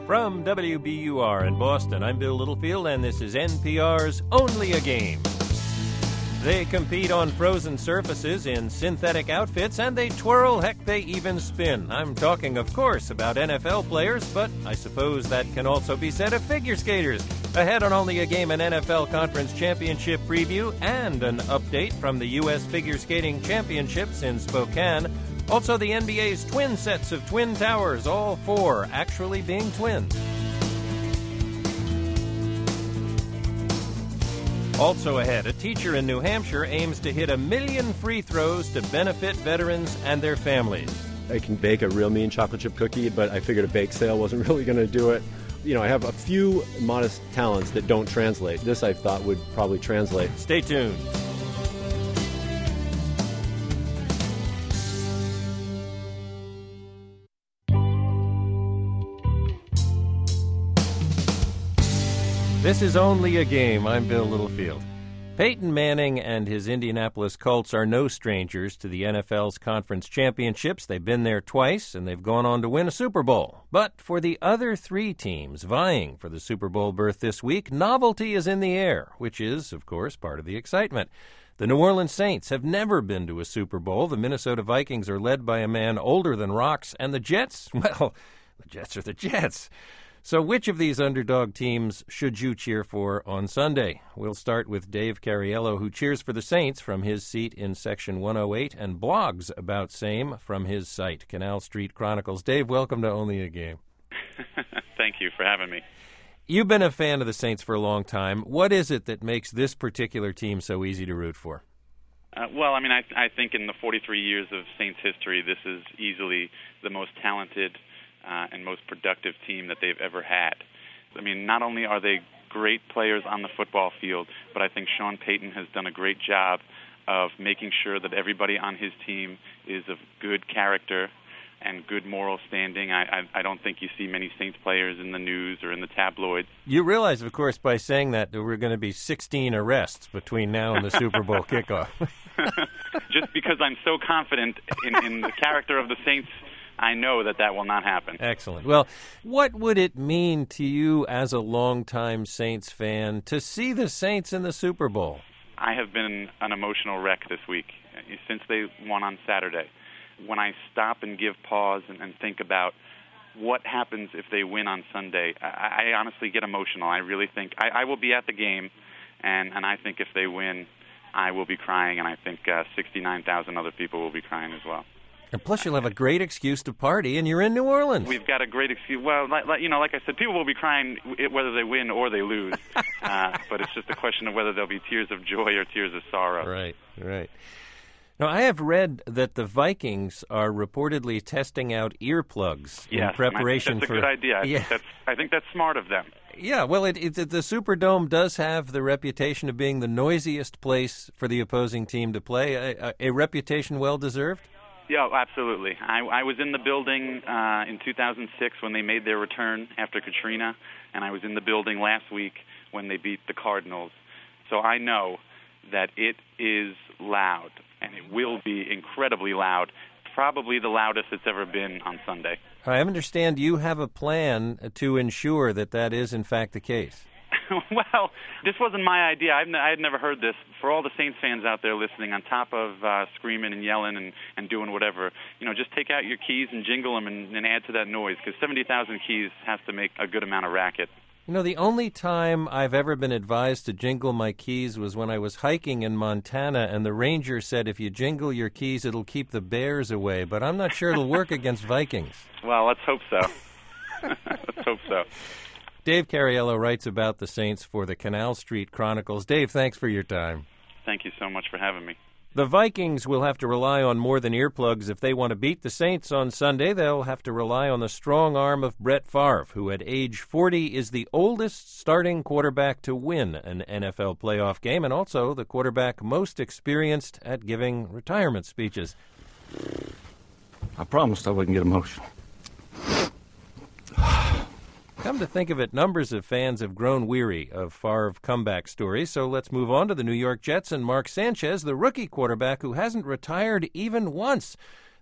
From WBUR in Boston, I'm Bill Littlefield, and this is NPR's Only a Game. They compete on frozen surfaces in synthetic outfits, and they twirl, heck, they even spin. I'm talking, of course, about NFL players, but I suppose that can also be said of figure skaters. Ahead on Only a Game, an NFL Conference Championship preview and an update from the U.S. Figure Skating Championships in Spokane. Also, the NBA's twin sets of Twin Towers, all four actually being twins. Also ahead, a teacher in New Hampshire aims to hit 1 million free throws to benefit veterans and their families. I can bake a real mean chocolate chip cookie, but I figured a bake sale wasn't really going to do it. You know, I have a few modest talents that don't translate. This, I thought, would probably translate. Stay tuned. This is Only a Game. I'm Bill Littlefield. Peyton Manning and his Indianapolis Colts are no strangers to the NFL's conference championships. They've been there twice, and they've gone on to win a Super Bowl. But for the other three teams vying for the Super Bowl berth this week, novelty is in the air, which is, of course, part of the excitement. The New Orleans Saints have never been to a Super Bowl. The Minnesota Vikings are led by a man older than rocks. And the Jets, well, the Jets are the Jets. So which of these underdog teams should you cheer for on Sunday? We'll start with Dave Cariello, who cheers for the Saints from his seat in Section 108 and blogs about same from his site, Canal Street Chronicles. Dave, welcome to Only a Game. Thank you for having me. You've been a fan of the Saints for a long time. What is it that makes this particular team so easy to root for? Well, I mean, I think in the 43 years of Saints history, this is easily the most talented and most productive team that they've ever had. I mean, not only are they great players on the football field, but I think Sean Payton has done a great job of making sure that everybody on his team is of good character and good moral standing. I don't think you see many Saints players in the news or in the tabloids. You realize, of course, by saying that we're going to be 16 arrests between now and the Super Bowl kickoff. Just because I'm so confident in the character of the Saints, I know that will not happen. Excellent. Well, what would it mean to you as a longtime Saints fan to see the Saints in the Super Bowl? I have been an emotional wreck this week since they won on Saturday. When I stop and give pause and think about what happens if they win on Sunday, I honestly get emotional. I really think I will be at the game, and I think if they win, I will be crying, and I think 69,000 other people will be crying as well. And plus, you'll have a great excuse to party, and you're in New Orleans. We've got a great excuse. Well, like I said, people will be crying whether they win or they lose. But it's just a question of whether there'll be tears of joy or tears of sorrow. Right. Now, I have read that the Vikings are reportedly testing out earplugs in preparation for... That's a good idea. I think that's smart of them. Yeah, well, the Superdome does have the reputation of being the noisiest place for the opposing team to play. A reputation well-deserved? Yeah, absolutely. I was in the building in 2006 when they made their return after Katrina, and I was in the building last week when they beat the Cardinals. So I know that it is loud, and it will be incredibly loud, probably the loudest it's ever been on Sunday. I understand you have a plan to ensure that is, in fact, the case. Well, this wasn't my idea. I had never heard this. For all the Saints fans out there listening, on top of screaming and yelling and doing whatever, just take out your keys and jingle them and add to that noise, because 70,000 keys has to make a good amount of racket. The only time I've ever been advised to jingle my keys was when I was hiking in Montana, and the ranger said if you jingle your keys, it'll keep the bears away, but I'm not sure it'll work against Vikings. Well, let's hope so. Let's hope so. Dave Cariello writes about the Saints for the Canal Street Chronicles. Dave, thanks for your time. Thank you so much for having me. The Vikings will have to rely on more than earplugs if they want to beat the Saints on Sunday. They'll have to rely on the strong arm of Brett Favre, who at age 40 is the oldest starting quarterback to win an NFL playoff game and also the quarterback most experienced at giving retirement speeches. I promised I wouldn't get emotional. Come to think of it, numbers of fans have grown weary of Favre comeback stories, so let's move on to the New York Jets and Mark Sanchez, the rookie quarterback who hasn't retired even once.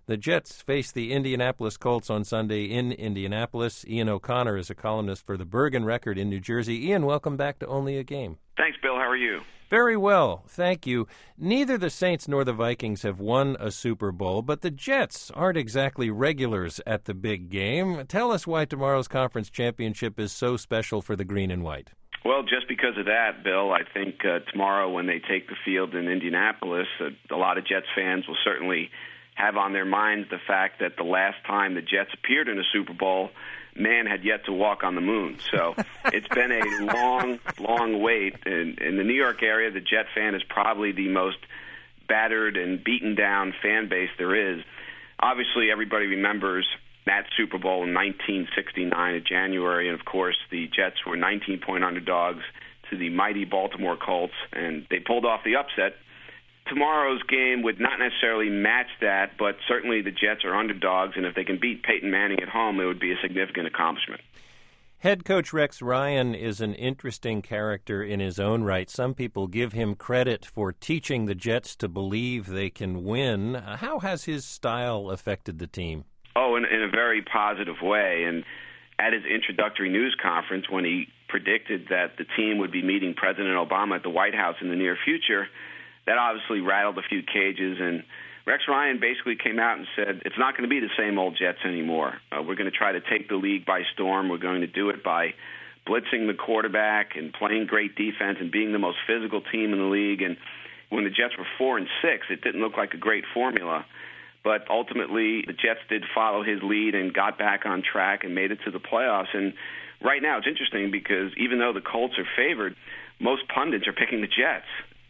The Jets face the Indianapolis Colts on Sunday in Indianapolis. Ian O'Connor is a columnist for the Bergen Record in New Jersey. Ian, welcome back to Only a Game. Thanks, Bill. How are you? Very well, thank you. Neither the Saints nor the Vikings have won a Super Bowl, but the Jets aren't exactly regulars at the big game. Tell us why tomorrow's conference championship is so special for the green and white. Well, just because of that, Bill, I think tomorrow when they take the field in Indianapolis, a lot of Jets fans will certainly have on their minds the fact that the last time the Jets appeared in a Super Bowl, man had yet to walk on the moon. So it's been a long, long wait. In the New York area, the Jet fan is probably the most battered and beaten down fan base there is. Obviously, everybody remembers that Super Bowl in 1969 in January, and of course the Jets were 19-point underdogs to the mighty Baltimore Colts, and they pulled off the upset. Tomorrow's game would not necessarily match that, but certainly the Jets are underdogs, and if they can beat Peyton Manning at home, it would be a significant accomplishment. Head coach Rex Ryan is an interesting character in his own right. Some people give him credit for teaching the Jets to believe they can win. How has his style affected the team? Oh, in a very positive way. And at his introductory news conference, when he predicted that the team would be meeting President Obama at the White House in the near future, that obviously rattled a few cages. And Rex Ryan basically came out and said, it's not going to be the same old Jets anymore. We're going to try to take the league by storm. We're going to do it by blitzing the quarterback and playing great defense and being the most physical team in the league. And when the Jets were 4-6, it didn't look like a great formula. But ultimately, the Jets did follow his lead and got back on track and made it to the playoffs. And right now it's interesting because even though the Colts are favored, most pundits are picking the Jets.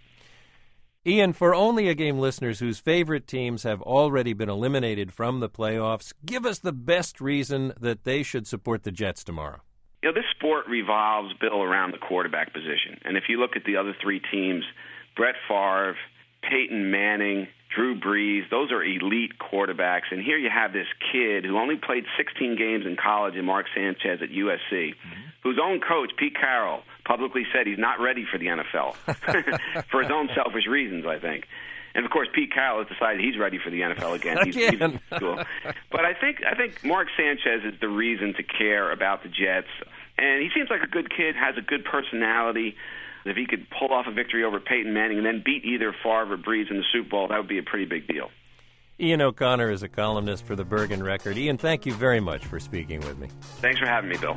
Ian, for Only a Game listeners whose favorite teams have already been eliminated from the playoffs, give us the best reason that they should support the Jets tomorrow. You know, this sport revolves, Bill, around the quarterback position. And if you look at the other three teams, Brett Favre, Peyton Manning, Drew Brees, those are elite quarterbacks. And here you have this kid who only played 16 games in college in Mark Sanchez at USC, whose own coach, Pete Carroll, publicly said he's not ready for the NFL for his own selfish reasons, I think. And, of course, Pete Carroll has decided he's ready for the NFL again. He's cool. But I think Mark Sanchez is the reason to care about the Jets. And he seems like a good kid, has a good personality. If he could pull off a victory over Peyton Manning and then beat either Favre or Brees in the Super Bowl, that would be a pretty big deal. Ian O'Connor is a columnist for the Bergen Record. Ian, thank you very much for speaking with me. Thanks for having me, Bill.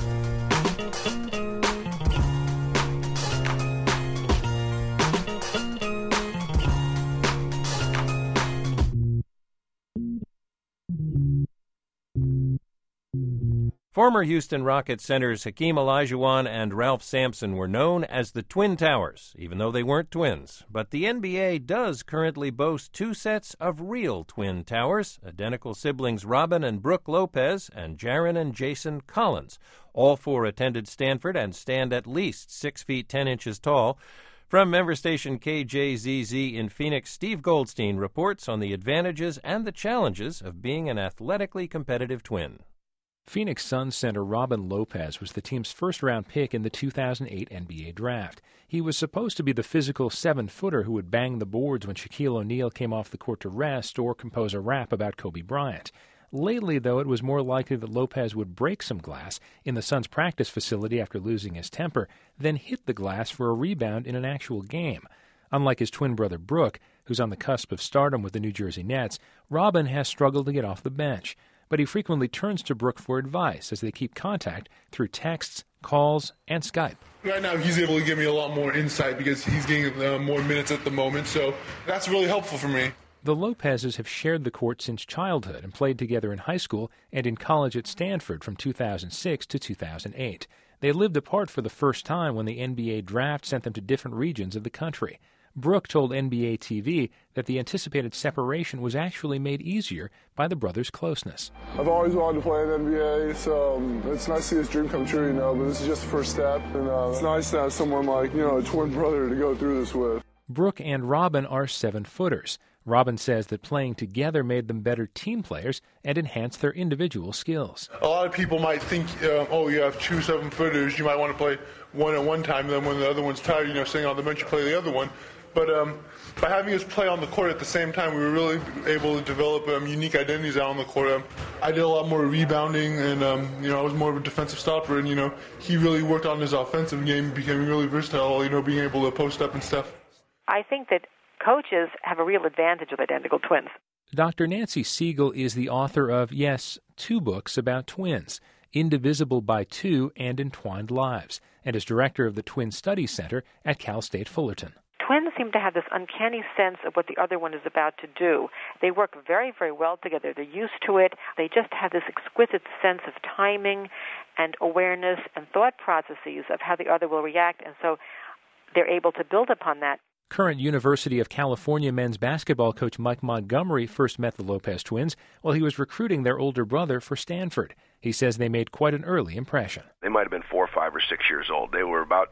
Former Houston Rockets centers Hakeem Olajuwon and Ralph Sampson were known as the Twin Towers, even though they weren't twins. But the NBA does currently boast two sets of real twin towers, identical siblings Robin and Brooke Lopez and Jaren and Jason Collins. All four attended Stanford and stand at least 6 feet 10 inches tall. From member station KJZZ in Phoenix, Steve Goldstein reports on the advantages and the challenges of being an athletically competitive twin. Phoenix Suns center Robin Lopez was the team's first-round pick in the 2008 NBA draft. He was supposed to be the physical 7-footer who would bang the boards when Shaquille O'Neal came off the court to rest or compose a rap about Kobe Bryant. Lately, though, it was more likely that Lopez would break some glass in the Suns' practice facility after losing his temper, then hit the glass for a rebound in an actual game. Unlike his twin brother Brooke, who's on the cusp of stardom with the New Jersey Nets, Robin has struggled to get off the bench. But he frequently turns to Brooke for advice as they keep contact through texts, calls, and Skype. Right now, he's able to give me a lot more insight because he's getting more minutes at the moment, so that's really helpful for me. The Lopezes have shared the court since childhood and played together in high school and in college at Stanford from 2006 to 2008. They lived apart for the first time when the NBA draft sent them to different regions of the country. Brooke told NBA TV that the anticipated separation was actually made easier by the brothers' closeness. I've always wanted to play in the NBA, so it's nice to see his dream come true, but this is just the first step, and it's nice to have someone like, a twin brother to go through this with. Brooke and Robin are 7-footers. Robin says that playing together made them better team players and enhanced their individual skills. A lot of people might think, you have two 7-footers, you might want to play one at one time, and then when the other one's tired, sitting on the bench, you play the other one. But by having us play on the court at the same time, we were really able to develop unique identities out on the court. I did a lot more rebounding, and I was more of a defensive stopper. And he really worked on his offensive game, became really versatile. Being able to post up and stuff. I think that coaches have a real advantage with identical twins. Dr. Nancy Siegel is the author of, yes, 2 books about twins, Indivisible by Two and Entwined Lives, and is director of the Twin Studies Center at Cal State Fullerton. Twins seem to have this uncanny sense of what the other one is about to do. They work very, very well together. They're used to it. They just have this exquisite sense of timing and awareness and thought processes of how the other will react, and so they're able to build upon that. Current University of California men's basketball coach Mike Montgomery first met the Lopez twins while he was recruiting their older brother for Stanford. He says they made quite an early impression. They might have been 4, 5, or 6 years old. They were about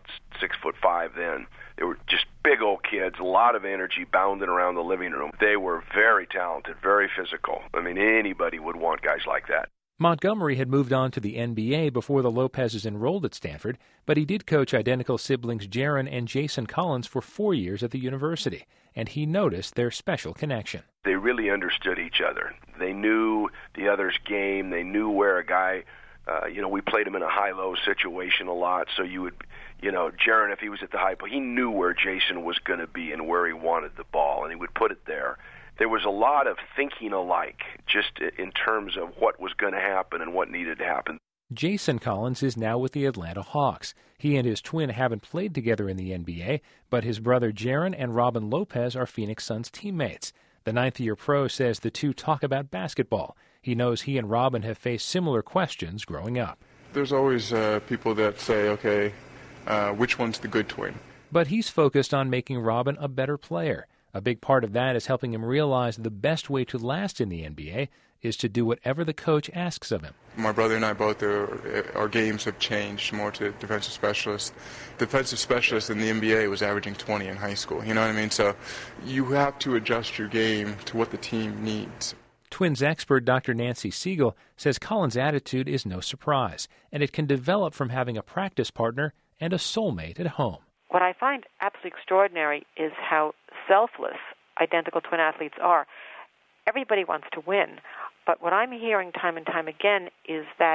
6'5" then. They were just big old kids, a lot of energy bounding around the living room. They were very talented, very physical. Anybody would want guys like that. Montgomery had moved on to the NBA before the Lopezes enrolled at Stanford, but he did coach identical siblings Jaron and Jason Collins for 4 years at the university, and he noticed their special connection. They really understood each other. They knew the other's game. They knew where a guy, we played him in a high-low situation a lot, so you would, Jaron, if he was at the high point, he knew where Jason was going to be and where he wanted the ball, and he would put it there. There was a lot of thinking alike, just in terms of what was going to happen and what needed to happen. Jason Collins is now with the Atlanta Hawks. He and his twin haven't played together in the NBA, but his brother Jaron and Robin Lopez are Phoenix Suns teammates. The ninth-year pro says the two talk about basketball. He knows he and Robin have faced similar questions growing up. There's always people that say, okay, which one's the good twin? But he's focused on making Robin a better player. A big part of that is helping him realize the best way to last in the NBA is to do whatever the coach asks of him. My brother and I both, our games have changed more to defensive specialist. Defensive specialist in the NBA was averaging 20 in high school, you know what I mean? So you have to adjust your game to what the team needs. Twins expert Dr. Nancy Siegel says Collins' attitude is no surprise, and it can develop from having a practice partner and a soulmate at home. What I find absolutely extraordinary is how selfless identical twin athletes are. Everybody wants to win, but what I'm hearing time and time again is that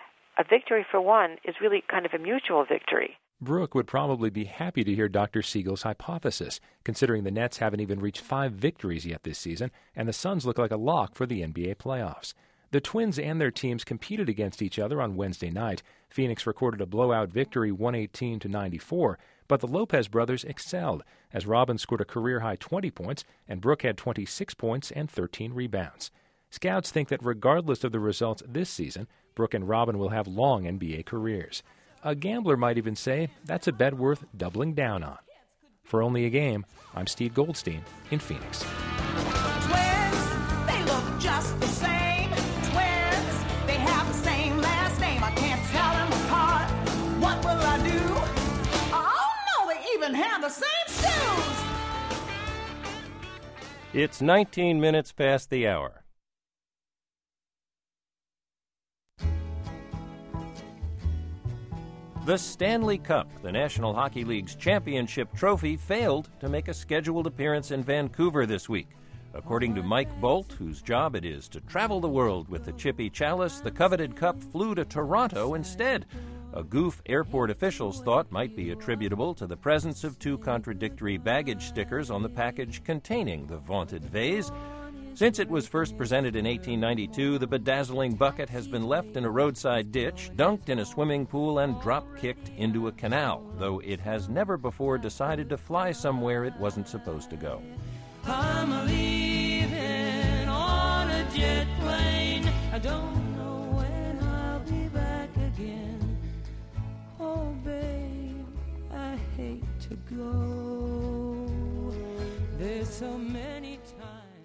a victory for one is really kind of a mutual victory. Brooke would probably be happy to hear Dr. Siegel's hypothesis, considering the Nets haven't even reached 5 victories yet this season, and the Suns look like a lock for the NBA playoffs. The Twins and their teams competed against each other on Wednesday night. Phoenix recorded a blowout victory 118-94, but the Lopez brothers excelled, as Robin scored a career-high 20 points and Brooke had 26 points and 13 rebounds. Scouts think that regardless of the results this season, Brooke and Robin will have long NBA careers. A gambler might even say that's a bet worth doubling down on. For Only a Game, I'm Steve Goldstein in Phoenix. Twins, they look just the same. Twins, they have the same last name. I can't tell them apart. What will I do? Oh no, they even have the same shoes. It's 19 minutes past the hour. The Stanley Cup, the National Hockey League's championship trophy, failed to make a scheduled appearance in Vancouver this week. According to Mike Bolt, whose job it is to travel the world with the Chippy Chalice, the coveted cup flew to Toronto instead. A goof airport officials thought might be attributable to the presence of 2 contradictory baggage stickers on the package containing the vaunted vase. Since it was first presented in 1892, the bedazzling bucket has been left in a roadside ditch, dunked in a swimming pool, and drop-kicked into a canal, though it has never before decided to fly somewhere it wasn't supposed to go. I'm leaving on a jet plane. I don't know when I'll be back again. Oh, babe, I hate to go. There's so many times.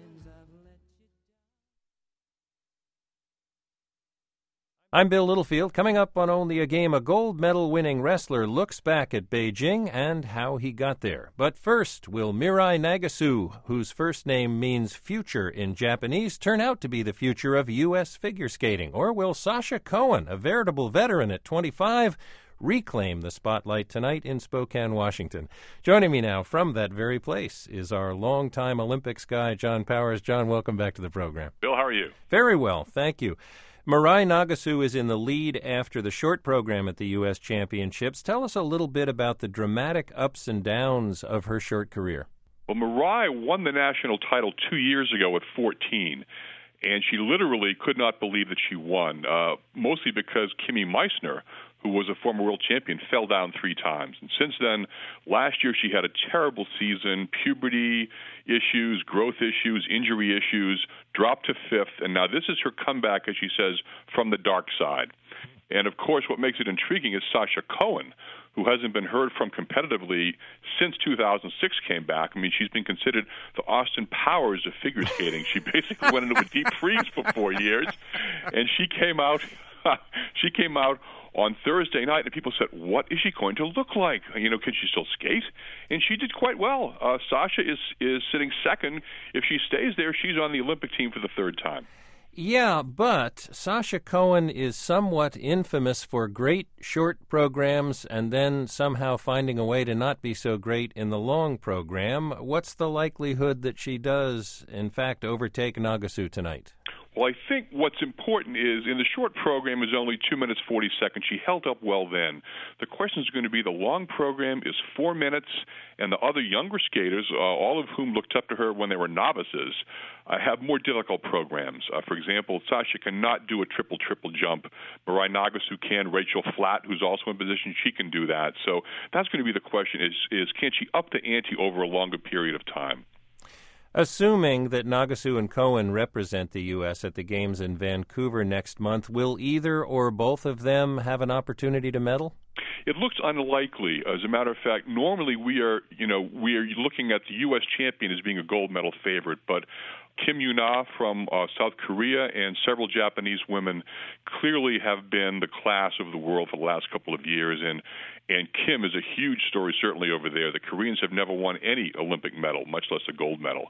I'm Bill Littlefield. Coming up on Only a Game, a gold medal-winning wrestler looks back at Beijing and how he got there. But first, will Mirai Nagasu, whose first name means future in Japanese, turn out to be the future of U.S. figure skating? Or will Sasha Cohen, a veritable veteran at 25, reclaim the spotlight tonight in Spokane, Washington. Joining me now from that very place is our longtime Olympics guy, John Powers. John, welcome back to the program. Bill, how are you? Very well, thank you. Mirai Nagasu is in the lead after the short program at the U.S. Championships. Tell us a little bit about the dramatic ups and downs of her short career. Well, Mirai won the national title 2 years ago at 14, and she literally could not believe that she won, mostly because Kimi Meissner, who was a former world champion, fell down 3 times. And since then, last year she had a terrible season, puberty issues, growth issues, injury issues, dropped to 5th, and now this is her comeback, as she says, from the dark side. And, of course, what makes it intriguing is Sasha Cohen, who hasn't been heard from competitively since 2006 came back. I mean, she's been considered the Austin Powers of figure skating. She basically went into a deep freeze for 4 years, and she came out on Thursday night, and people said, what is she going to look like? You know, can she still skate? And she did quite well. Sasha is sitting second. If she stays there, she's on the Olympic team for the 3rd time. Yeah, but Sasha Cohen is somewhat infamous for great short programs and then somehow finding a way to not be so great in the long program. What's the likelihood that she does, in fact, overtake Nagasu tonight? Well, I think what's important is in the short program is only 2 minutes 40 seconds. She held up well then. The question is going to be the long program is 4 minutes, and the other younger skaters, all of whom looked up to her when they were novices, have more difficult programs. For example, Sasha cannot do a triple jump. Mirai Nagasu can. Rachel Flatt, who's also in position, she can do that. So that's going to be the question is can she up the ante over a longer period of time? Assuming that Nagasu and Cohen represent the U.S. at the Games in Vancouver next month, will either or both of them have an opportunity to medal? It looks unlikely. As a matter of fact, normally we are looking at the U.S. champion as being a gold medal favorite, but Kim Yuna from South Korea and several Japanese women clearly have been the class of the world for the last couple of years, and Kim is a huge story certainly over there. The Koreans have never won any Olympic medal, much less a gold medal.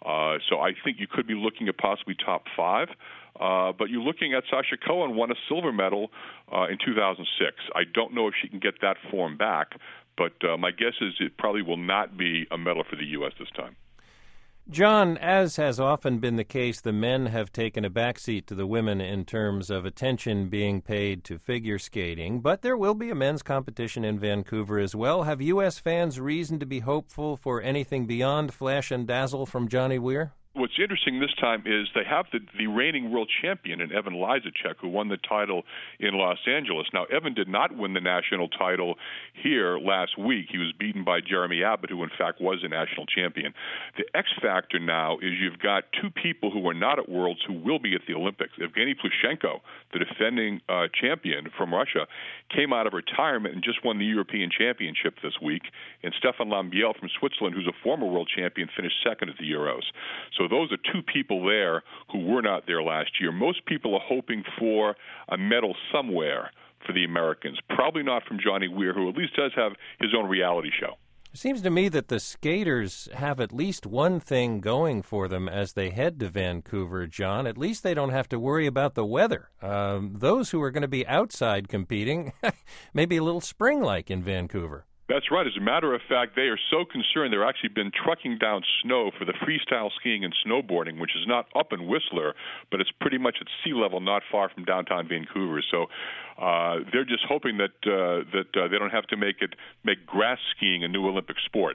So I think you could be looking at possibly top 5. But you're looking at Sasha Cohen won a silver medal in 2006. I don't know if she can get that form back, but my guess is it probably will not be a medal for the U.S. this time. John, as has often been the case, the men have taken a backseat to the women in terms of attention being paid to figure skating, but there will be a men's competition in Vancouver as well. Have U.S. fans reason to be hopeful for anything beyond flash and dazzle from Johnny Weir? What's interesting this time is they have the reigning world champion in Evan Lysacek, who won the title in Los Angeles. Now, Evan did not win the national title here last week. He was beaten by Jeremy Abbott, who in fact was a national champion. The X factor now is you've got 2 people who are not at Worlds who will be at the Olympics. Evgeny Plushenko, the defending champion from Russia, came out of retirement and just won the European Championship this week. And Stefan Lambiel from Switzerland, who's a former world champion, finished second at the Euros. So those are 2 people there who were not there last year. Most people are hoping for a medal somewhere for the Americans, probably not from Johnny Weir, who at least does have his own reality show. It seems to me that the skaters have at least one thing going for them as they head to Vancouver, John. At least they don't have to worry about the weather. Those who are going to be outside competing, maybe a little spring-like in Vancouver. That's right. As a matter of fact, they are so concerned they've actually been trucking down snow for the freestyle skiing and snowboarding, which is not up in Whistler, but it's pretty much at sea level, not far from downtown Vancouver. So they're just hoping that they don't have to make grass skiing a new Olympic sport.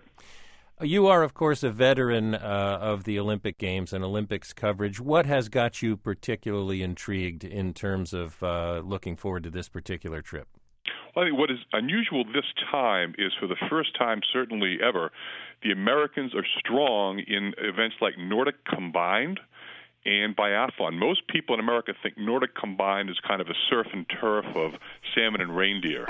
You are, of course, a veteran of the Olympic Games and Olympics coverage. What has got you particularly intrigued in terms of looking forward to this particular trip? Well, I think what is unusual this time is, for the first time certainly ever, the Americans are strong in events like Nordic Combined and biathlon. Most people in America think Nordic Combined is kind of a surf and turf of salmon and reindeer.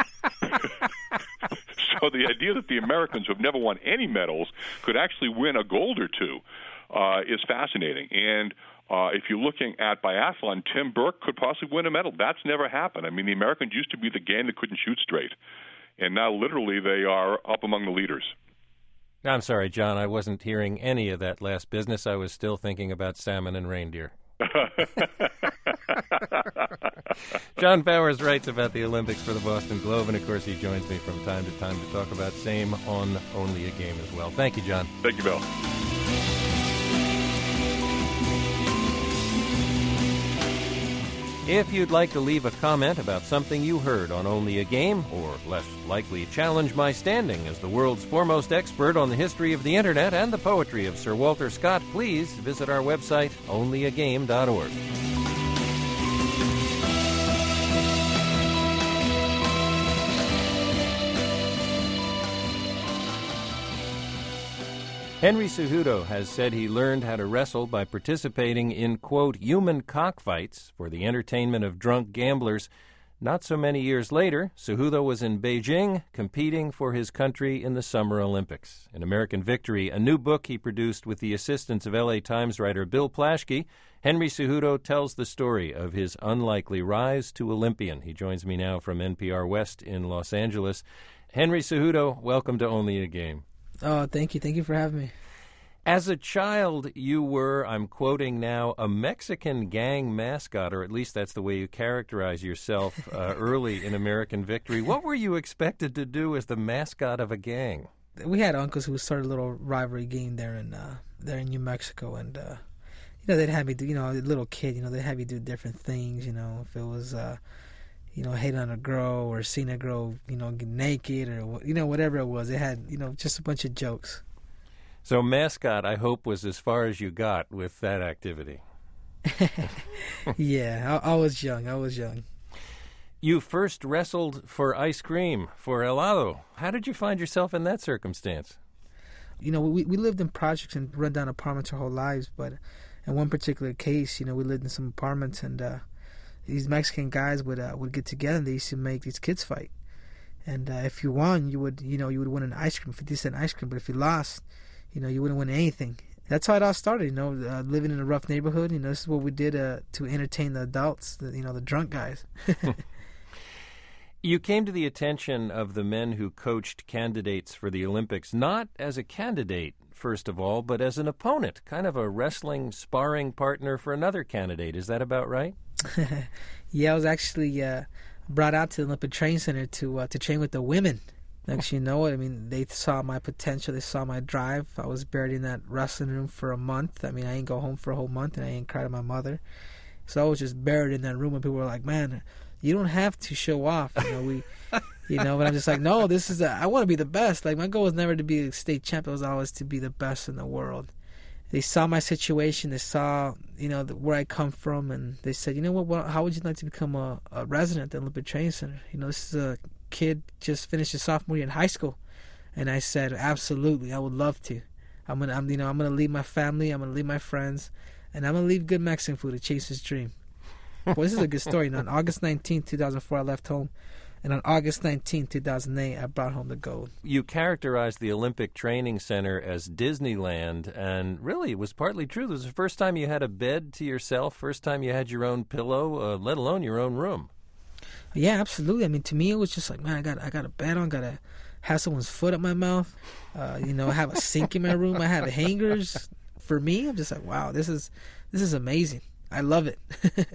So the idea that the Americans, who have never won any medals, could actually win a gold or 2 is fascinating. And if you're looking at biathlon, Tim Burke could possibly win a medal. That's never happened. I mean, the Americans used to be the gang that couldn't shoot straight, and now literally they are up among the leaders. I'm sorry, John, I wasn't hearing any of that last business. I was still thinking about salmon and reindeer. John Powers writes about the Olympics for the Boston Globe, and of course he joins me from time to time to talk about same on Only a Game as well. Thank you, John. Thank you, Bill. If you'd like to leave a comment about something you heard on Only a Game, or less likely challenge my standing as the world's foremost expert on the history of the Internet and the poetry of Sir Walter Scott, please visit our website, onlyagame.org. Henry Cejudo has said he learned how to wrestle by participating in, quote, human cockfights for the entertainment of drunk gamblers. Not so many years later, Cejudo was in Beijing competing for his country in the Summer Olympics. In American Victory, a new book he produced with the assistance of L.A. Times writer Bill Plaschke, Henry Cejudo tells the story of his unlikely rise to Olympian. He joins me now from NPR West in Los Angeles. Henry Cejudo, welcome to Only a Game. Oh, thank you. Thank you for having me. As a child, you were, I'm quoting now, a Mexican gang mascot, or at least that's the way you characterize yourself early in American Victory. What were you expected to do as the mascot of a gang? We had uncles who started a little rivalry game there in New Mexico, and they'd have me do, a little kid, they'd have you do different things. If it was hate on a girl or seeing a girl, get naked or, whatever it was. They had, just a bunch of jokes. So mascot, I hope, was as far as you got with that activity. Yeah, I was young. You first wrestled for ice cream, for helado. How did you find yourself in that circumstance? We lived in projects and run down apartments our whole lives, but in one particular case, we lived in some apartments, and these Mexican guys would get together and they used to make these kids fight. And if you won, you would win an ice cream, 50-cent ice cream. But if you lost, you wouldn't win anything. That's how it all started, living in a rough neighborhood. This is what we did to entertain the adults, the drunk guys. You came to the attention of the men who coached candidates for the Olympics, not as a candidate, first of all, but as an opponent, kind of a wrestling sparring partner for another candidate. Is that about right? Yeah, I was actually brought out to the Olympic Training Center to train with the women. Next, they saw my potential. They saw my drive. I was buried in that wrestling room for a month. I ain't go home for a whole month, and I ain't cried to my mother. So I was just buried in that room, and people were like, "Man, you don't have to show off." But I'm just like, no, I want to be the best. Like, my goal was never to be a state champion. It was always to be the best in the world. They saw my situation. They saw, where I come from, and they said, how would you like to become a resident at the Olympic Training Center? This is a kid just finished his sophomore year in high school. And I said, absolutely, I would love to. I'm gonna leave my family. I'm gonna leave my friends, and I'm gonna leave good Mexican food to chase his dream. Well, this is a good story. On August 19, 2004, I left home. And on August 19, 2008, I brought home the gold. You characterized the Olympic Training Center as Disneyland, and really it was partly true. It was the first time you had a bed to yourself, first time you had your own pillow, let alone your own room. Yeah, absolutely. To me, it was just like, man, I got a bed on, got to have someone's foot up my mouth. I have a sink in my room. I have hangers. For me, I'm just like, wow, this is amazing. I love it.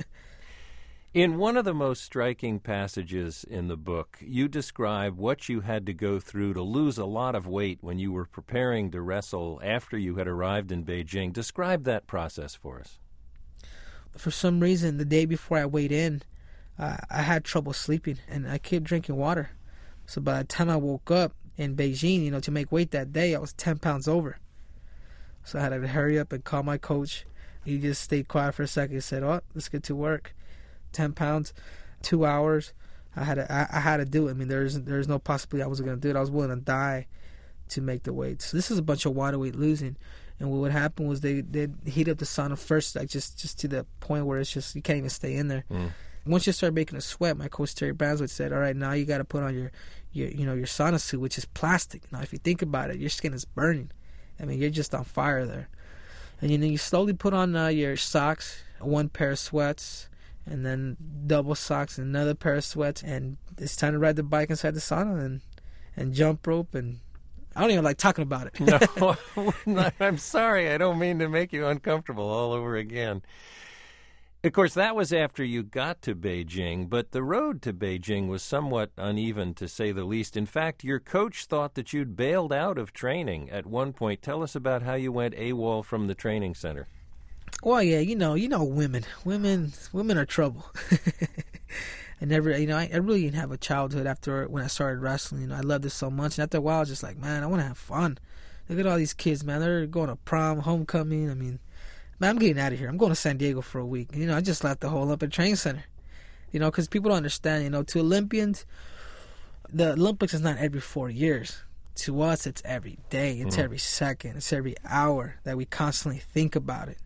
In one of the most striking passages in the book, you describe what you had to go through to lose a lot of weight when you were preparing to wrestle after you had arrived in Beijing. Describe that process for us. For some reason, the day before I weighed in, I had trouble sleeping, and I kept drinking water. So by the time I woke up in Beijing, to make weight that day, I was 10 pounds over. So I had to hurry up and call my coach. He just stayed quiet for a second. He said, "Oh, let's get to work." 10 pounds, 2 hours. I had to do it. There's no possibility I wasn't going to do it. I was willing to die to make the weight. So this is a bunch of water weight losing. And what would happen was they'd heat up the sauna first, like just to the point where it's just, you can't even stay in there. Once you start making a sweat, my coach Terry Branswood said, all right, now you got to put on your sauna suit, which is plastic. Now, if you think about it, your skin is burning. You're just on fire there. And you slowly put on your socks, one pair of sweats, and then double socks and another pair of sweats, and it's time to ride the bike inside the sauna and jump rope, and I don't even like talking about it. No, I'm sorry. I don't mean to make you uncomfortable all over again. Of course, that was after you got to Beijing, but the road to Beijing was somewhat uneven, to say the least. In fact, your coach thought that you'd bailed out of training at one point. Tell us about how you went AWOL from the training center. Well, yeah, you know, women are trouble. I really didn't have a childhood after when I started wrestling. You know, I loved it so much, and after a while, I was just like, man, I want to have fun. Look at all these kids, man. They're going to prom, homecoming. I mean, man, I'm getting out of here. I'm going to San Diego for a week. You know, I just left the whole Olympic Training Center. You know, because people don't understand, you know, to Olympians, the Olympics is not every 4 years. To us, it's every day. It's every second. It's every hour that we constantly think about it.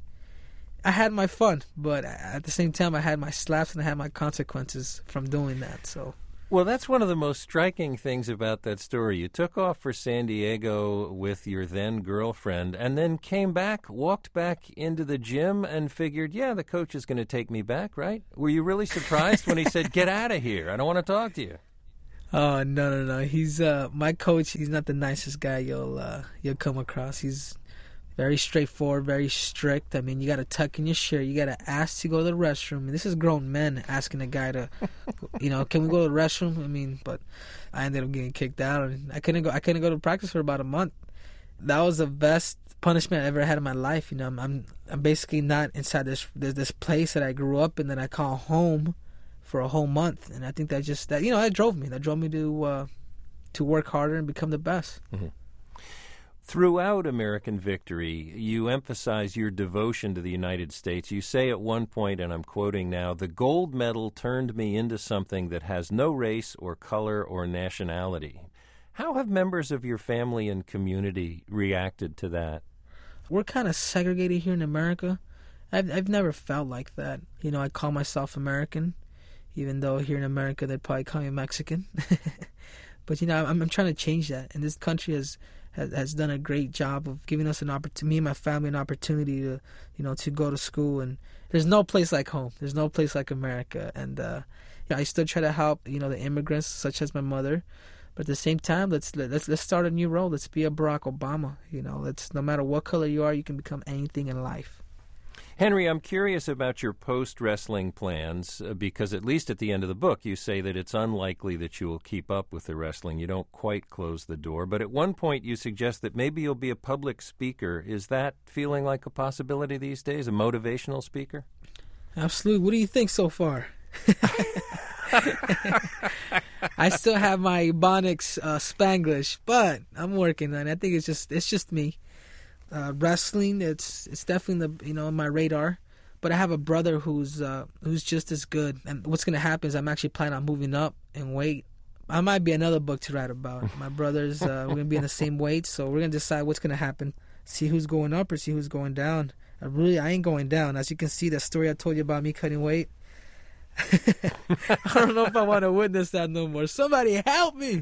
I had my fun, but at the same time, I had my slaps and I had my consequences from doing that. So, well, that's one of the most striking things about that story. You took off for San Diego with your then girlfriend and then came back, walked back into the gym and figured, yeah, the coach is going to take me back, right? Were you really surprised when he said, get out of here, I don't want to talk to you? Oh, no. He's my coach. He's not the nicest guy you'll come across. He's very straightforward, very strict. I mean, you got to tuck in your shirt. You got to ask to go to the restroom. I mean, this is grown men asking a guy to, you know, can we go to the restroom? I mean, but I ended up getting kicked out, and I couldn't go to practice for about a month. That was the best punishment I ever had in my life. You know, I'm basically not inside this place that I grew up in that I call home for a whole month, and I think that drove me. That drove me to work harder and become the best. Mm-hmm. Throughout American Victory, you emphasize your devotion to the United States. You say at one point, and I'm quoting now, the gold medal turned me into something that has no race or color or nationality. How have members of your family and community reacted to that? We're kind of segregated here in America. I've never felt like that. You know, I call myself American, even though here in America they'd probably call me Mexican. But, you know, I'm trying to change that, and this country has done a great job of giving us me and my family an opportunity to, you know, to go to school. And there's no place like home. There's no place like America. And I still try to help, you know, the immigrants such as my mother. But at the same time, let's start a new role. Let's be a Barack Obama. You know, no matter what color you are, you can become anything in life. Henry, I'm curious about your post-wrestling plans because at least at the end of the book you say that it's unlikely that you will keep up with the wrestling. You don't quite close the door. But at one point you suggest that maybe you'll be a public speaker. Is that feeling like a possibility these days, a motivational speaker? Absolutely. What do you think so far? I still have my Ebonics Spanglish, but I'm working on it. I think it's just me. Wrestling, it's definitely on my radar, but I have a brother who's just as good. And what's gonna happen is I'm actually planning on moving up in weight. I might be another book to write about. My brothers, we're gonna be in the same weight, so we're gonna decide what's gonna happen. See who's going up or see who's going down. I ain't going down. As you can see, that story I told you about me cutting weight. I don't know if I want to witness that no more. Somebody help me.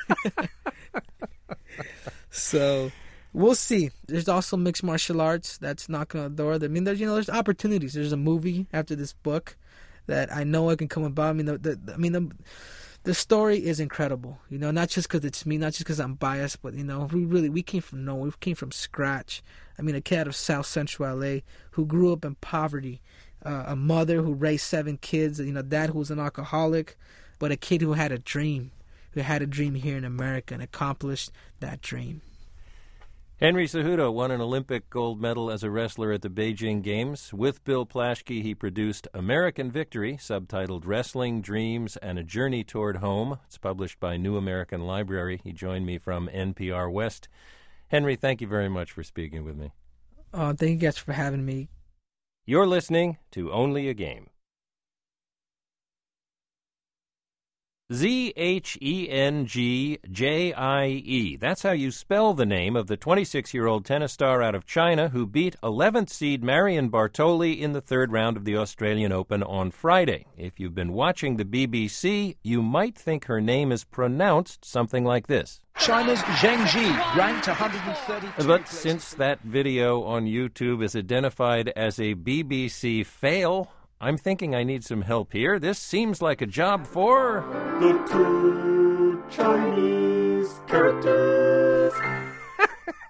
So. We'll see. There's also mixed martial arts that's knocking on the door. I mean, there's opportunities. There's a movie after this book that I know I can come about. I mean, the story is incredible. You know, not just because it's me, not just because I'm biased, but you know, we came from nowhere. We came from scratch. I mean, a kid out of South Central LA who grew up in poverty, a mother who raised 7 kids, you know, dad who was an alcoholic, but a kid who had a dream here in America and accomplished that dream. Henry Cejudo won an Olympic gold medal as a wrestler at the Beijing Games. With Bill Plaschke, he produced American Victory, subtitled Wrestling, Dreams, and a Journey Toward Home. It's published by New American Library. He joined me from NPR West. Henry, thank you very much for speaking with me. Thank you guys for having me. You're listening to Only a Game. Zhengjie. That's how you spell the name of the 26-year-old tennis star out of China who beat 11th seed Marion Bartoli in the third round of the Australian Open on Friday. If you've been watching the BBC, you might think her name is pronounced something like this. China's Zheng Jie, ranked 132. But since that video on YouTube is identified as a BBC fail, I'm thinking I need some help here. This seems like a job for the 2 Chinese characters.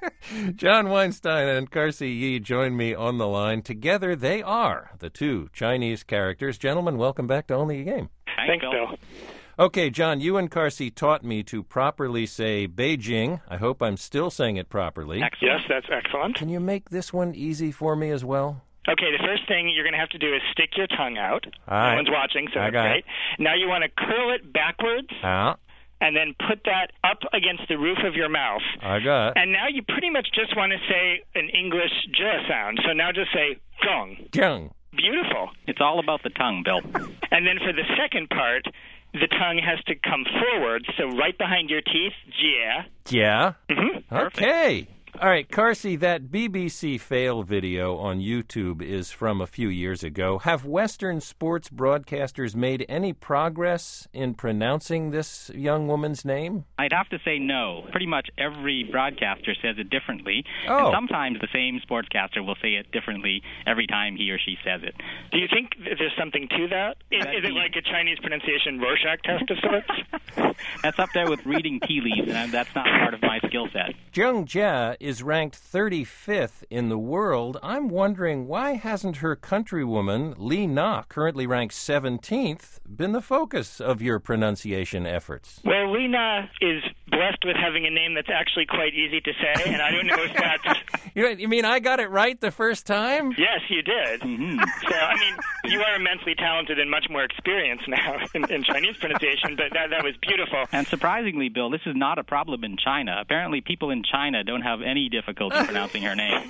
John Weinstein and Carsey Yee join me on the line. Together, they are the two Chinese characters. Gentlemen, welcome back to Only a Game. Thanks, Bill. Okay, John, you and Carsey taught me to properly say Beijing. I hope I'm still saying it properly. Excellent. Yes, that's excellent. Can you make this one easy for me as well? Okay, the first thing you're going to have to do is stick your tongue out. All right. No one's watching, so I that's got great. it. Now you want to curl it backwards. And then put that up against the roof of your mouth. I got it. And now you pretty much just want to say an English j sound. So now just say gong. Gong. Beautiful. It's all about the tongue, Bill. And then for the second part, the tongue has to come forward, so right behind your teeth, jia. Yeah? Mm-hmm. Okay. All right, Carsey, that BBC fail video on YouTube is from a few years ago. Have Western sports broadcasters made any progress in pronouncing this young woman's name? I'd have to say no. Pretty much every broadcaster says it differently. Oh. And sometimes the same sportscaster will say it differently every time he or she says it. Do you think there's something to that? Is it like a Chinese pronunciation Rorschach test of sorts? That's up there with reading tea leaves, and that's not part of my skill set. Zheng Jia is ranked 35th in the world. I'm wondering, why hasn't her countrywoman, Li Na, currently ranked 17th, been the focus of your pronunciation efforts? Well, Li Na is blessed with having a name that's actually quite easy to say, and I don't know if that's... You mean I got it right the first time? Yes, you did. Mm-hmm. So, I mean, you are immensely talented and much more experienced now in Chinese pronunciation, but that was beautiful. And surprisingly, Bill, this is not a problem in China. Apparently, people in China don't have any difficulty pronouncing her name.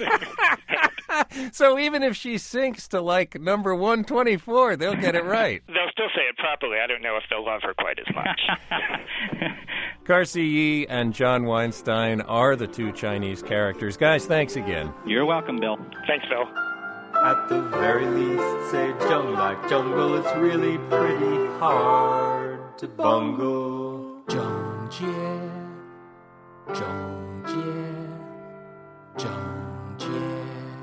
So even if she sinks to, like, number 124, they'll get it right. They'll still say it properly. I don't know if they'll love her quite as much. Carsey Yee and John Weinstein are the two Chinese characters. Guys, thanks again. You're welcome, Bill. Thanks, Bill. At the very least, say Zheng like jungle. It's really pretty hard to bungle. Zheng Jie, Zheng Jie, Zheng Jie.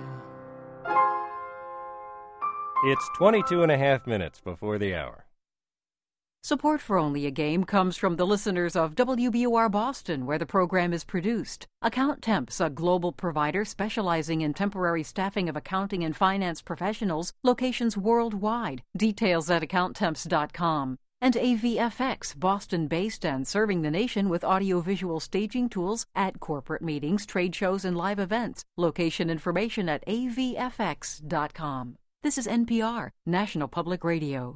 It's 22 and a half minutes before the hour. Support for Only a Game comes from the listeners of WBUR Boston, where the program is produced. Account Temps, a global provider specializing in temporary staffing of accounting and finance professionals, locations worldwide. Details at accounttemps.com. And AVFX, Boston-based and serving the nation with audiovisual staging tools at corporate meetings, trade shows, and live events. Location information at avfx.com. This is NPR, National Public Radio.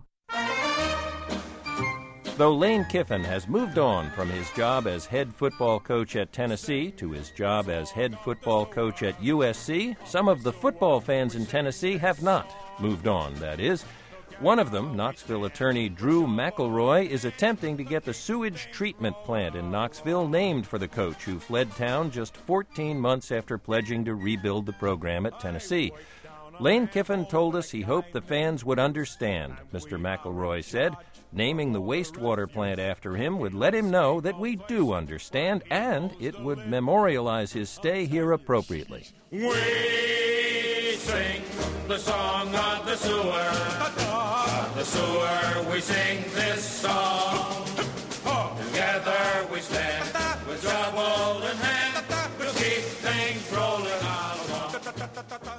Though Lane Kiffin has moved on from his job as head football coach at Tennessee to his job as head football coach at USC, some of the football fans in Tennessee have not moved on, that is. One of them, Knoxville attorney Drew McElroy, is attempting to get the sewage treatment plant in Knoxville named for the coach who fled town just 14 months after pledging to rebuild the program at Tennessee. Lane Kiffin told us he hoped the fans would understand, Mr. McElroy said. Naming the wastewater plant after him would let him know that we do understand, and it would memorialize his stay here appropriately. We sing the song of the sewer. Of the sewer, we sing this song. Together we stand with shovel in hand. We'll keep things rolling on along.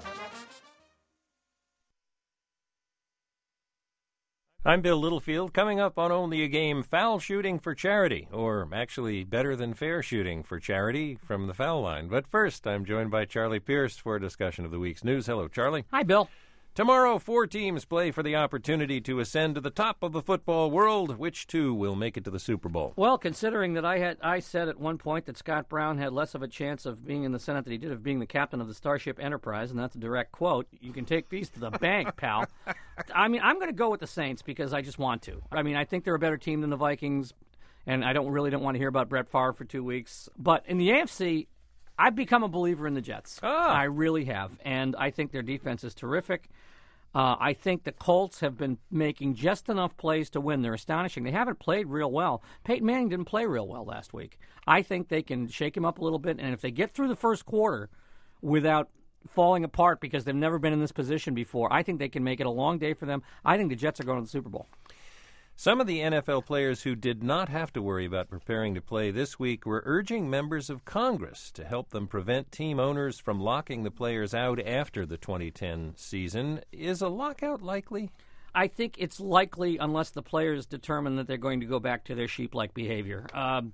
I'm Bill Littlefield. Coming up on Only a Game, foul shooting for charity, or actually better than fair shooting for charity from the foul line. But first, I'm joined by Charlie Pierce for a discussion of the week's news. Hello, Charlie. Hi, Bill. Tomorrow, 4 teams play for the opportunity to ascend to the top of the football world. Which 2 will make it to the Super Bowl? Well, considering that I said at one point that Scott Brown had less of a chance of being in the Senate than he did of being the captain of the Starship Enterprise, and that's a direct quote, you can take these to the bank, pal. I mean, I'm going to go with the Saints because I just want to. I mean, I think they're a better team than the Vikings, and I don't want to hear about Brett Favre for 2 weeks. But in the AFC, I've become a believer in the Jets. I really have, and I think their defense is terrific. I think the Colts have been making just enough plays to win. They're astonishing. They haven't played real well. Peyton Manning didn't play real well last week. I think they can shake him up a little bit, and if they get through the first quarter without falling apart because they've never been in this position before, I think they can make it a long day for them. I think the Jets are going to the Super Bowl. Some of the NFL players who did not have to worry about preparing to play this week were urging members of Congress to help them prevent team owners from locking the players out after the 2010 season. Is a lockout likely? I think it's likely unless the players determine that they're going to go back to their sheep-like behavior.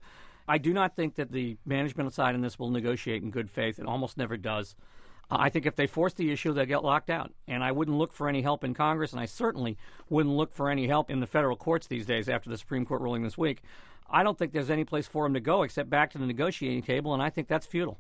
I do not think that the management side in this will negotiate in good faith. It almost never does. I think if they force the issue, they'll get locked out. And I wouldn't look for any help in Congress, and I certainly wouldn't look for any help in the federal courts these days after the Supreme Court ruling this week. I don't think there's any place for them to go except back to the negotiating table, and I think that's futile.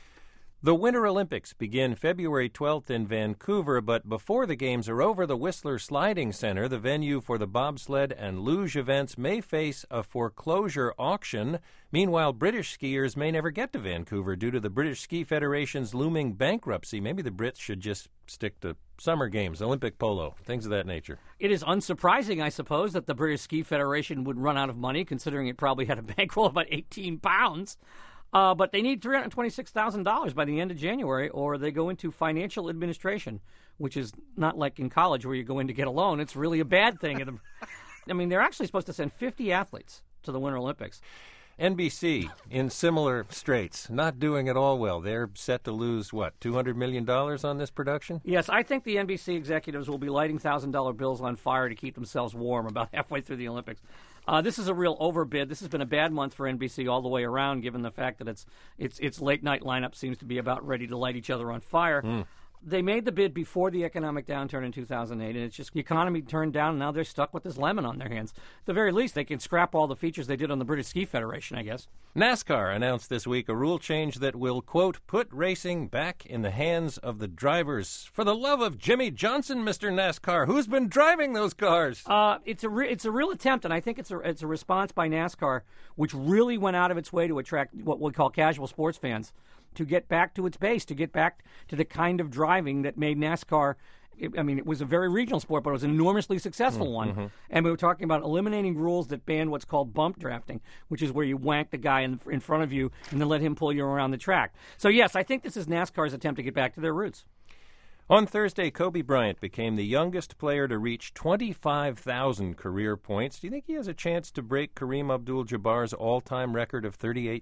The Winter Olympics begin February 12th in Vancouver, but before the Games are over, the Whistler Sliding Center, the venue for the bobsled and luge events, may face a foreclosure auction. Meanwhile, British skiers may never get to Vancouver due to the British Ski Federation's looming bankruptcy. Maybe the Brits should just stick to summer games, Olympic polo, things of that nature. It is unsurprising, I suppose, that the British Ski Federation would run out of money, considering it probably had a bankroll of about 18 pounds. But they need $326,000 by the end of January, or they go into financial administration, which is not like in college where you go in to get a loan. It's really a bad thing. I mean, they're actually supposed to send 50 athletes to the Winter Olympics. NBC, in similar straits, not doing it all well. They're set to lose, $200 million on this production? Yes, I think the NBC executives will be lighting $1,000 bills on fire to keep themselves warm about halfway through the Olympics. This is a real overbid. This has been a bad month for NBC all the way around, given the fact that its late-night lineup seems to be about ready to light each other on fire. They made the bid before the economic downturn in 2008, and it's just the economy turned down, and now they're stuck with this lemon on their hands. At the very least, they can scrap all the features they did on the British Ski Federation, I guess. NASCAR announced this week a rule change that will, quote, put racing back in the hands of the drivers. For the love of Jimmy Johnson, Mr. NASCAR, who's been driving those cars? It's a real attempt, and I think it's a response by NASCAR, which really went out of its way to attract what we call casual sports fans, to get back to its base, to get back to the kind of driving that made NASCAR, it was a very regional sport, but it was an enormously successful one. And we were talking about eliminating rules that banned what's called bump drafting, which is where you wank the guy in front of you and then let him pull you around the track. So, yes, I think this is NASCAR's attempt to get back to their roots. On Thursday, Kobe Bryant became the youngest player to reach 25,000 career points. Do you think he has a chance to break Kareem Abdul-Jabbar's all-time record of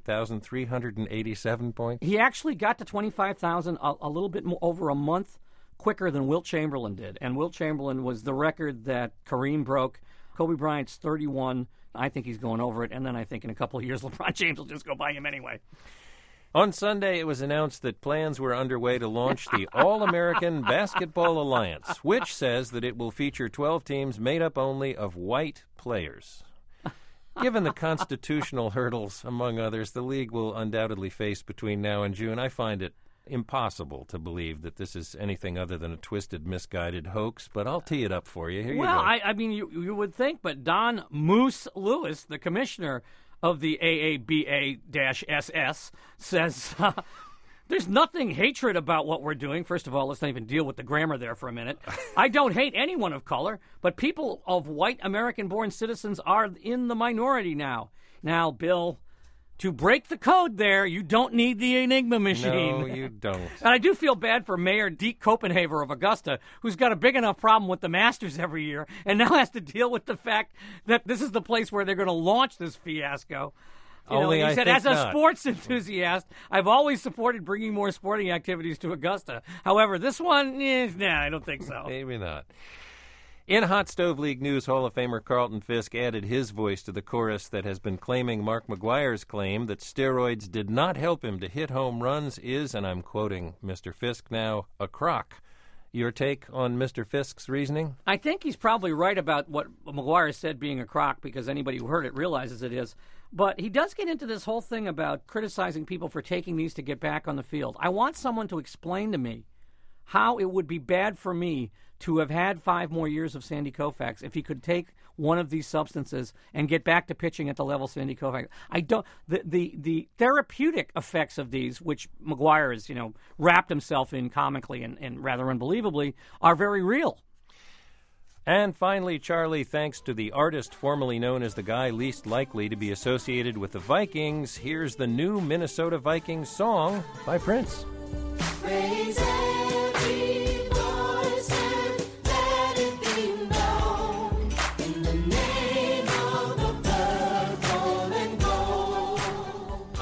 38,387 points? He actually got to 25,000 a little bit more, over a month quicker than Wilt Chamberlain did. And Wilt Chamberlain was the record that Kareem broke. Kobe Bryant's 31. I think he's going over it. And then I think in a couple of years, LeBron James will just go by him anyway. On Sunday, it was announced that plans were underway to launch the All-American Basketball Alliance, which says that it will feature 12 teams made up only of white players. Given the constitutional hurdles, among others, the league will undoubtedly face between now and June, I find it impossible to believe that this is anything other than a twisted, misguided hoax, but I'll tee it up for you. Here you go. I mean, you would think, but Don Moose Lewis, the commissioner of the AABA-SS, says there's nothing hatred about what we're doing. First of all, let's not even deal with the grammar there for a minute. I don't hate anyone of color, but people of white American-born citizens are in the minority now. Now, Bill, to break the code there, you don't need the Enigma machine. No, you don't. And I do feel bad for Mayor Deke Copenhaver of Augusta, who's got a big enough problem with the Masters every year, and now has to deal with the fact that this is the place where they're going to launch this fiasco. He said, as a sports enthusiast, I've always supported bringing more sporting activities to Augusta. However, this one, I don't think so. Maybe not. In Hot Stove League news, Hall of Famer Carlton Fisk added his voice to the chorus that has been claiming Mark McGwire's claim that steroids did not help him to hit home runs is, and I'm quoting Mr. Fisk now, a crock. Your take on Mr. Fisk's reasoning? I think he's probably right about what McGwire said being a crock, because anybody who heard it realizes it is. But he does get into this whole thing about criticizing people for taking these to get back on the field. I want someone to explain to me how it would be bad for me to have had 5 more years of Sandy Koufax if he could take one of these substances and get back to pitching at the level Sandy Koufax. I don't. The therapeutic effects of these, which McGwire has wrapped himself in comically and rather unbelievably, are very real. And finally, Charlie, thanks to the artist formerly known as the guy least likely to be associated with the Vikings, here's the new Minnesota Vikings song by Prince. Praise every voice and let it be known in the name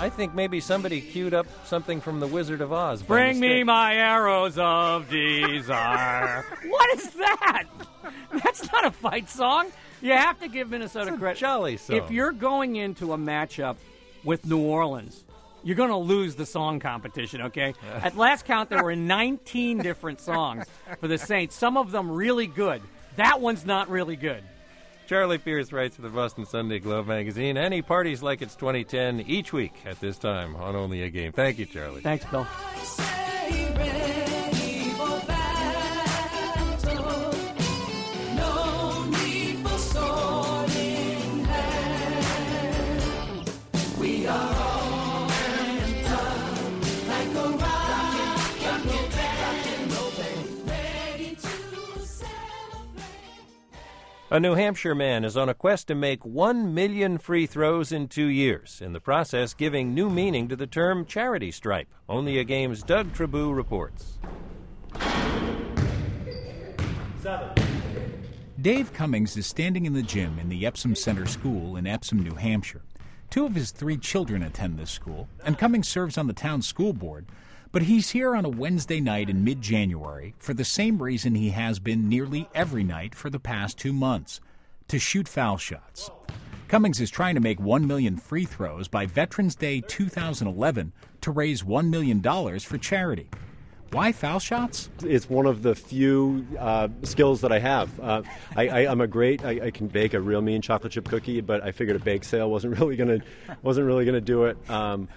I think maybe somebody queued up something from The Wizard of Oz. Bring me my arrows of desire. What is that? That's not a fight song. You have to give Minnesota It's a credit. jolly song. If you're going into a matchup with New Orleans, you're going to lose the song competition, okay? At last count, there were 19 different songs for the Saints, some of them really good. That one's not really good. Charlie Pierce writes for the Boston Sunday Globe magazine, and he parties like it's 2010 each week at this time on Only a Game. Thank you, Charlie. Thanks, Bill. A New Hampshire man is on a quest to make 1 million free throws in 2 years, in the process giving new meaning to the term charity stripe. Only a Game's Doug Trabou reports. 7. Dave Cummings is standing in the gym in the Epsom Center School in Epsom, New Hampshire. 2 of his 3 children attend this school, and Cummings serves on the town school board. But he's here on a Wednesday night in mid-January for the same reason he has been nearly every night for the past 2 months, to shoot foul shots. Cummings is trying to make 1 million free throws by Veterans Day 2011 to raise $1 million for charity. Why foul shots? It's one of the few skills that I have. I can bake a real mean chocolate chip cookie, but I figured a bake sale wasn't really gonna do it.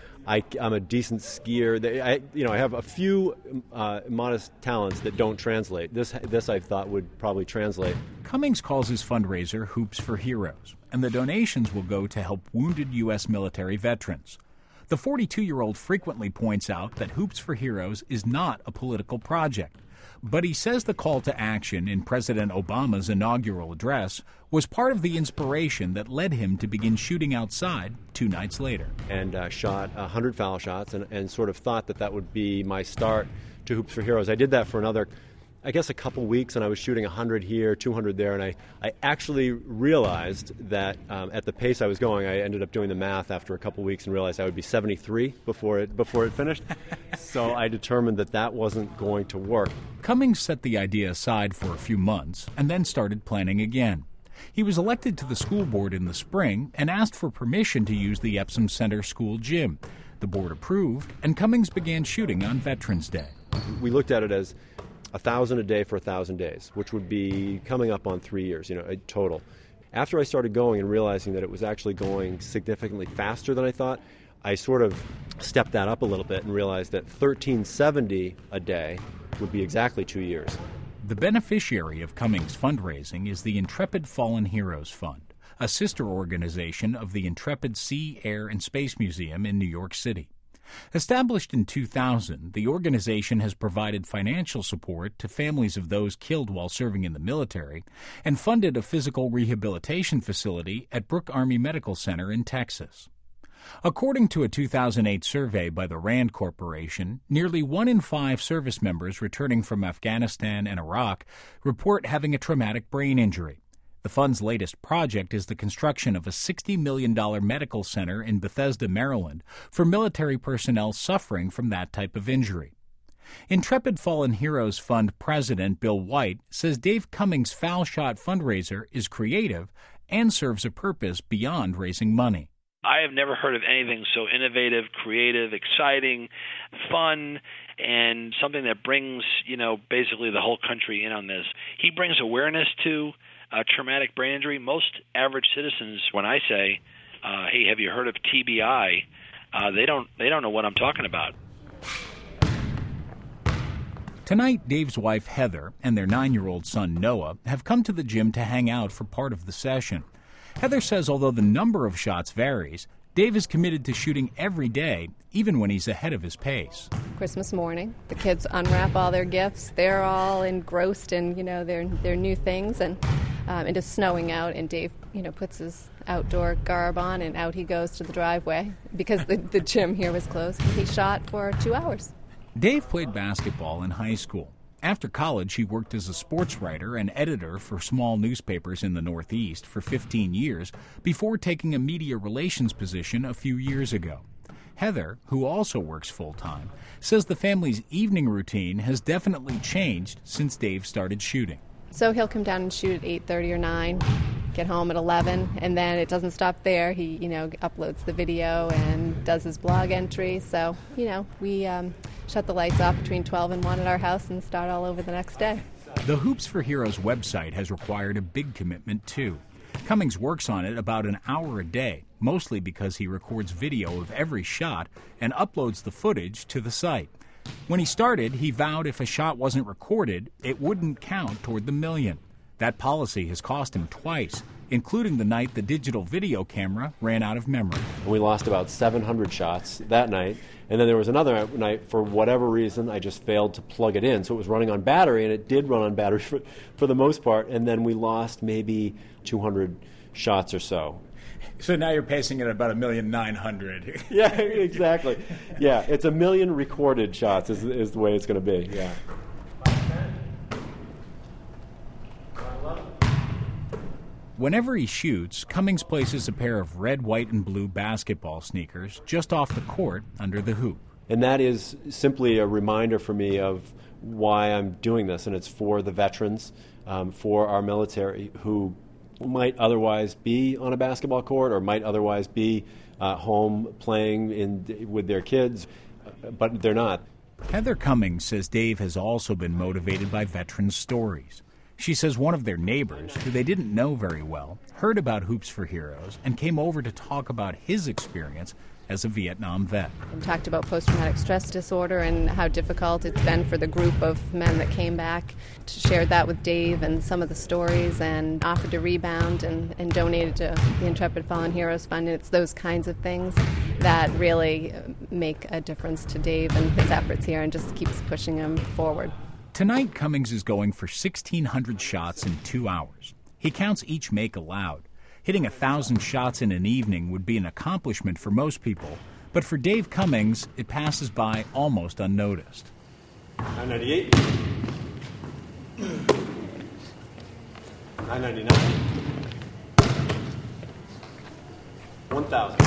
I'm a decent skier. I have a few modest talents that don't translate. This I thought would probably translate. Cummings calls his fundraiser Hoops for Heroes, and the donations will go to help wounded U.S. military veterans. The 42-year-old frequently points out that Hoops for Heroes is not a political project, but he says the call to action in President Obama's inaugural address was part of the inspiration that led him to begin shooting outside 2 nights later. And shot 100 foul shots and sort of thought that would be my start to Hoops for Heroes. I did that for another, I guess, a couple weeks, and I was shooting 100 here, 200 there, and I actually realized that at the pace I was going, I ended up doing the math after a couple weeks and realized I would be 73 before it finished. So I determined that wasn't going to work. Cummings set the idea aside for a few months and then started planning again. He was elected to the school board in the spring and asked for permission to use the Epsom Center School gym. The board approved, and Cummings began shooting on Veterans Day. We looked at it as 1,000 a day for 1,000 days, which would be coming up on 3 years, total. After I started going and realizing that it was actually going significantly faster than I thought, I sort of stepped that up a little bit and realized that 1,370 a day would be exactly 2 years. The beneficiary of Cummings' fundraising is the Intrepid Fallen Heroes Fund, a sister organization of the Intrepid Sea, Air, and Space Museum in New York City. Established in 2000, the organization has provided financial support to families of those killed while serving in the military and funded a physical rehabilitation facility at Brooke Army Medical Center in Texas. According to a 2008 survey by the RAND Corporation, nearly 1 in 5 service members returning from Afghanistan and Iraq report having a traumatic brain injury. The fund's latest project is the construction of a $60 million medical center in Bethesda, Maryland, for military personnel suffering from that type of injury. Intrepid Fallen Heroes Fund President Bill White says Dave Cummings' foul shot fundraiser is creative and serves a purpose beyond raising money. I have never heard of anything so innovative, creative, exciting, fun, and something that brings, basically the whole country in on this. He brings awareness to traumatic brain injury. Most average citizens, when I say, hey, have you heard of TBI, they don't know what I'm talking about. Tonight, Dave's wife, Heather, and their 9-year-old son, Noah, have come to the gym to hang out for part of the session. Heather says although the number of shots varies, Dave is committed to shooting every day, even when he's ahead of his pace. Christmas morning, the kids unwrap all their gifts. They're all engrossed in, their new things, and it is snowing out, and Dave, puts his outdoor garb on, and out he goes to the driveway because the gym here was closed. He shot for 2 hours. Dave played basketball in high school. After college, he worked as a sports writer and editor for small newspapers in the Northeast for 15 years before taking a media relations position a few years ago. Heather, who also works full-time, says the family's evening routine has definitely changed since Dave started shooting. So he'll come down and shoot at 8:30 or 9, get home at 11, and then it doesn't stop there. He, uploads the video and does his blog entry. So, we shut the lights off between 12 and 1 at our house and start all over the next day. The Hoops for Heroes website has required a big commitment, too. Cummings works on it about an hour a day, mostly because he records video of every shot and uploads the footage to the site. When he started, he vowed if a shot wasn't recorded, it wouldn't count toward the million. That policy has cost him twice, including the night the digital video camera ran out of memory. We lost about 700 shots that night, and then there was another night, for whatever reason, I just failed to plug it in. So it was running on battery, and it did run on battery for the most part, and then we lost maybe 200 shots or so. So now you're pacing at about 1,900,000. Yeah, exactly. Yeah, it's 1 million recorded shots is the way it's going to be, yeah. Whenever he shoots, Cummings places a pair of red, white, and blue basketball sneakers just off the court under the hoop. And that is simply a reminder for me of why I'm doing this, and it's for the veterans, for our military who might otherwise be on a basketball court or might otherwise be home playing with their kids, but they're not. Heather Cummings says Dave has also been motivated by veterans' stories. She says one of their neighbors, who they didn't know very well, heard about Hoops for Heroes and came over to talk about his experience as a Vietnam vet. And talked about post-traumatic stress disorder and how difficult it's been for the group of men that came back. Shared that with Dave and some of the stories and offered to rebound and donated to the Intrepid Fallen Heroes Fund. And it's those kinds of things that really make a difference to Dave and his efforts here and just keeps pushing him forward. Tonight, Cummings is going for 1,600 shots in 2 hours. He counts each make aloud. Hitting 1,000 shots in an evening would be an accomplishment for most people, but for Dave Cummings, it passes by almost unnoticed. 998. 999. 1,000.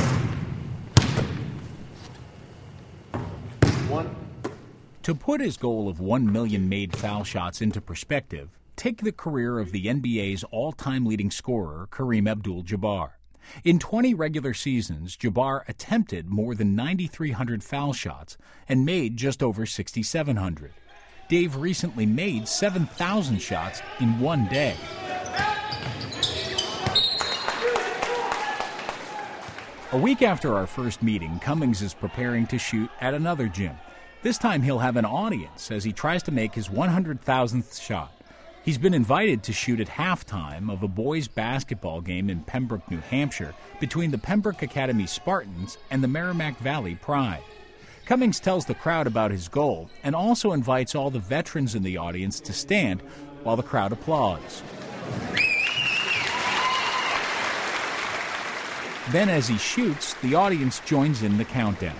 1. To put his goal of 1 million made foul shots into perspective, take the career of the NBA's all-time leading scorer, Kareem Abdul-Jabbar. In 20 regular seasons, Jabbar attempted more than 9,300 foul shots and made just over 6,700. Dave recently made 7,000 shots in one day. A week after our first meeting, Cummings is preparing to shoot at another gym. This time he'll have an audience as he tries to make his 100,000th shot. He's been invited to shoot at halftime of a boys' basketball game in Pembroke, New Hampshire, between the Pembroke Academy Spartans and the Merrimack Valley Pride. Cummings tells the crowd about his goal and also invites all the veterans in the audience to stand while the crowd applauds. Then as he shoots, the audience joins in the countdown.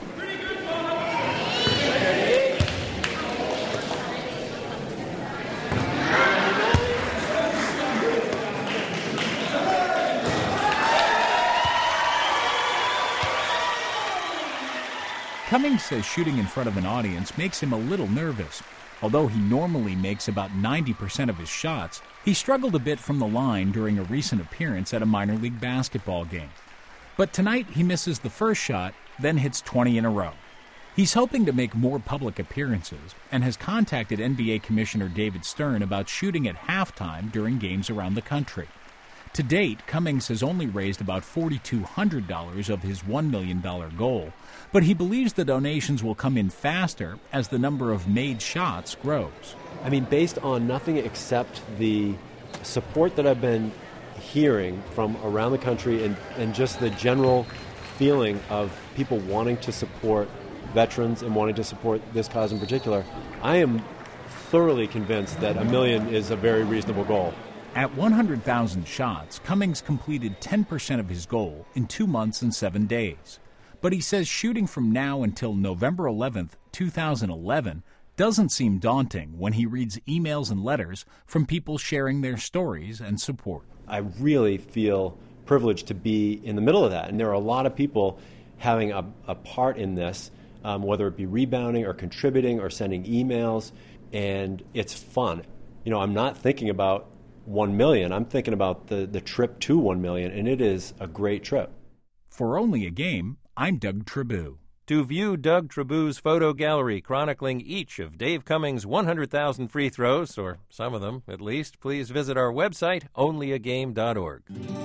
Cummings says shooting in front of an audience makes him a little nervous. Although he normally makes about 90% of his shots, he struggled a bit from the line during a recent appearance at a minor league basketball game. But tonight he misses the first shot, then hits 20 in a row. He's hoping to make more public appearances and has contacted NBA Commissioner David Stern about shooting at halftime during games around the country. To date, Cummings has only raised about $4,200 of his $1 million goal, but he believes the donations will come in faster as the number of made shots grows. I mean, based on nothing except the support that I've been hearing from around the country and just the general feeling of people wanting to support veterans and wanting to support this cause in particular, I am thoroughly convinced that $1 million is a very reasonable goal. At 100,000 shots, Cummings completed 10% of his goal in 2 months and 7 days. But he says shooting from now until November 11th, 2011 doesn't seem daunting when he reads emails and letters from people sharing their stories and support. I really feel privileged to be in the middle of that, and there are a lot of people having a part in this, whether it be rebounding or contributing or sending emails, and it's fun. You know, I'm not thinking about 1 million. I'm thinking about the trip to 1 million, and it is a great trip. For Only a Game, I'm Doug Tribou. To view Doug Tribou's photo gallery chronicling each of Dave Cummings' 100,000 free throws, or some of them at least, please visit our website, onlyagame.org.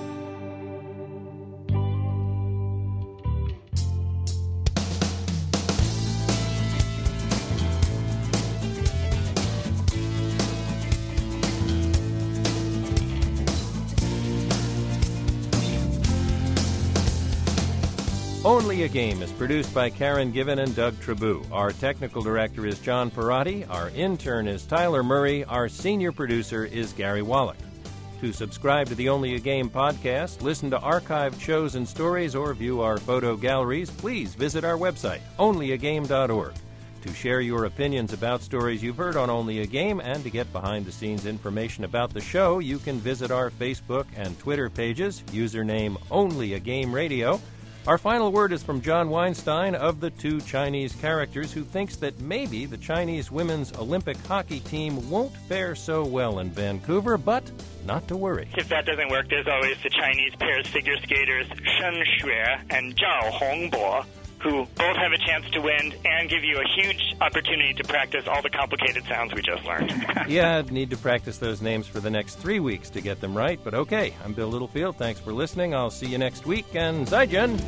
Only a Game is produced by Karen Given and Doug Tribou. Our technical director is John Perotti. Our intern is Tyler Murray. Our senior producer is Gary Wallach. To subscribe to the Only a Game podcast, listen to archived shows and stories, or view our photo galleries, please visit our website, onlyagame.org. To share your opinions about stories you've heard on Only a Game and to get behind-the-scenes information about the show, you can visit our Facebook and Twitter pages, username Only a Game Radio. Our final word is from John Weinstein of the two Chinese characters, who thinks that maybe the Chinese women's Olympic hockey team won't fare so well in Vancouver, but not to worry. If that doesn't work, there's always the Chinese pairs figure skaters Shen Xue and Zhao Hongbo, who both have a chance to win and give you a huge opportunity to practice all the complicated sounds we just learned. Yeah, I'd need to practice those names for the next 3 weeks to get them right, but okay. I'm Bill Littlefield. Thanks for listening. I'll see you next week, and Zaijian!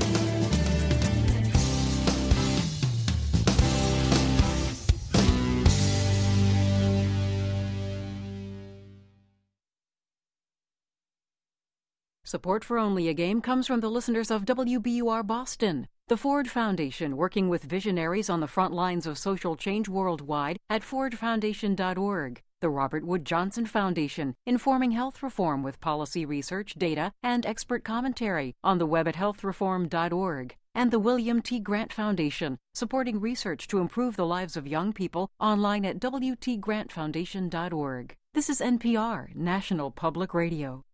Support for Only a Game comes from the listeners of WBUR Boston, the Ford Foundation, working with visionaries on the front lines of social change worldwide at fordfoundation.org, the Robert Wood Johnson Foundation, informing health reform with policy research, data, and expert commentary on the web at healthreform.org, and the William T. Grant Foundation, supporting research to improve the lives of young people, online at wtgrantfoundation.org. This is NPR, National Public Radio.